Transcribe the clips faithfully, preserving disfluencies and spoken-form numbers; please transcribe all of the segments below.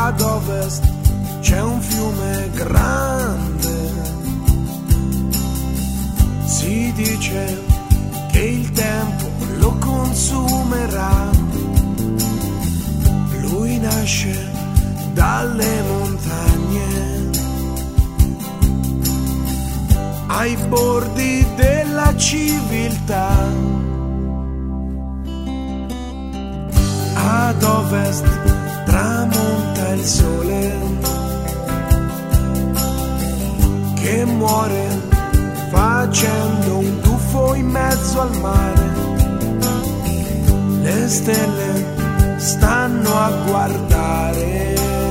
Ad ovest c'è un fiume grande, si dice che il tempo lo consumerà. Lui nasce dalle montagne, ai bordi della civiltà. Ad ovest tramonta il sole che muore facendo un tuffo in mezzo al mare. Le stelle stanno a guardare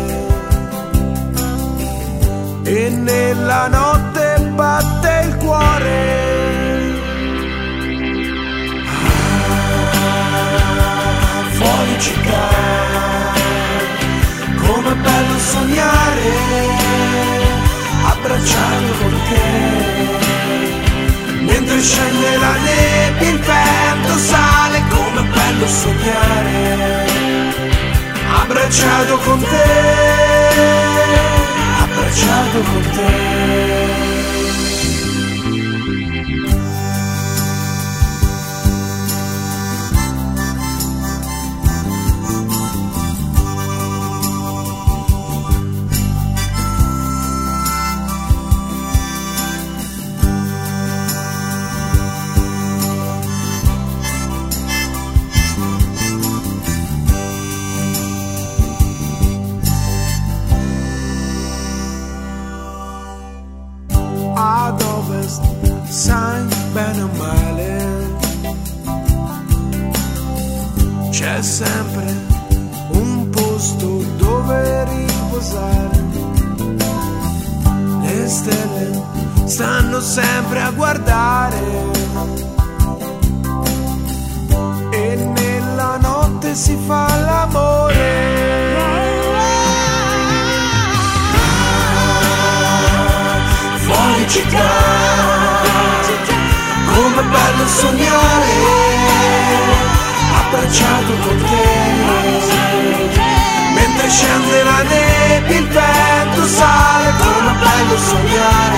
e nella notte batte il cuore. Ah, fuori città, com'è bello sognare, abbracciato con te. Mentre scende la nebbia, il vento sale, com'è bello sognare, abbracciato con te, abbracciato con te. Ad ovest, sai bene o male, c'è sempre un posto dove riposare. Le stelle stanno sempre a guardare e nella notte si fa l'amore. Fuori città, com'è bello sognare, abbracciato con te. Mentre scende la nebbia, il vento sale, com'è bello sognare,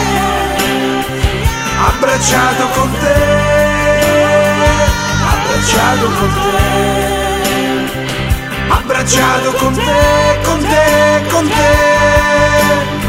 abbracciato con te, abbracciato con te, abbracciato con te, con te, con te.